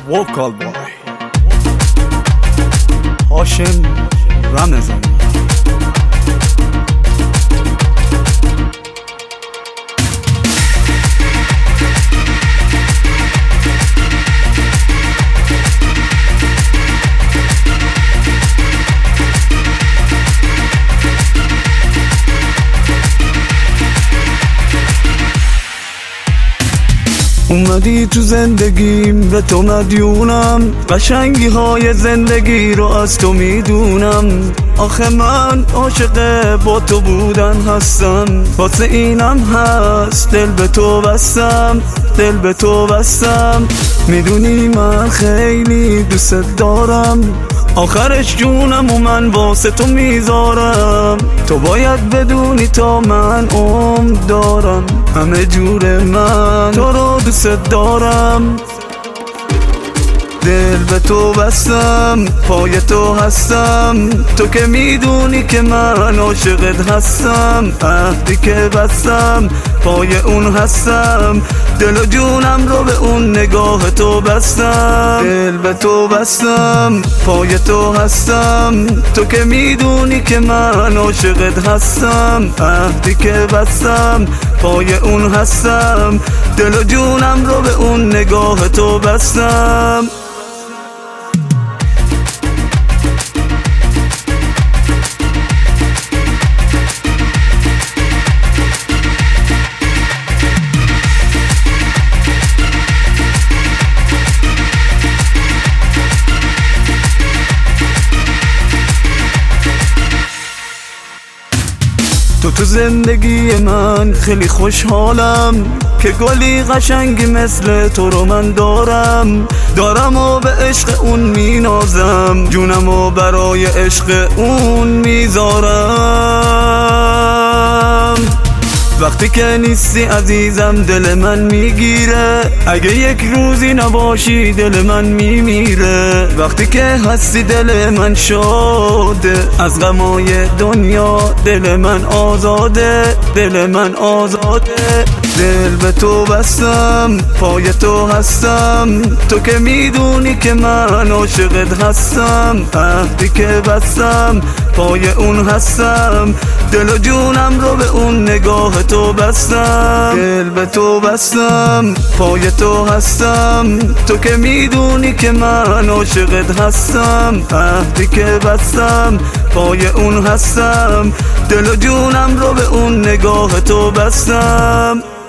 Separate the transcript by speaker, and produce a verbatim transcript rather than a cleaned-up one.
Speaker 1: وکال بای هاشم رمضان. اومدی تو زندگیم به تو مدیونم، قشنگی های زندگی رو از تو میدونم. آخه من عاشق با تو بودن هستم، واسه اینم هست دل به تو بستم، دل به تو بستم. میدونی من خیلی دوست دارم، آخرش جونم و من واسه تو میذارم. تو باید بدونی تا من عمر دارم، همه جور من تو رو دوست دارم. دل به تو بستم، پای تو هستم، تو که میدونی که من عاشقت هستم. عهدی که بستم پای اون هستم، دل و جونم رو به اون نگاه تو بستم. دل به تو بستم، پای تو هستم، تو که میدونی که من عاشقت هستم. عهدی که بستم پای اون هستم، دل و جونم رو به اون نگاه تو بستم. تو تو زندگی من خیلی خوشحالم که گلی قشنگی مثل تو رو من دارم. دارم و به عشق اون مینازم، جونم و برای عشق اون میذارم. وقتی که نیستی عزیزم دل من میگیره، اگه یک روزی نباشی دل من میمیره. وقتی که هستی دل من شاده، از غمای دنیا دل من آزاده، دل من آزاده. دل به تو بستم، پای تو هستم، تو که میدونی که من عاشقت هستم. عهدی که بستم پای اون هستم، دل و جونم رو به اون نگاه تو بستم. دل به تو بستم، پای تو هستم، تو که میدونی که من عاشقت هستم. عهدی که بستم پای اون هستم، دل و جونم رو به اون نگاه تو بستم.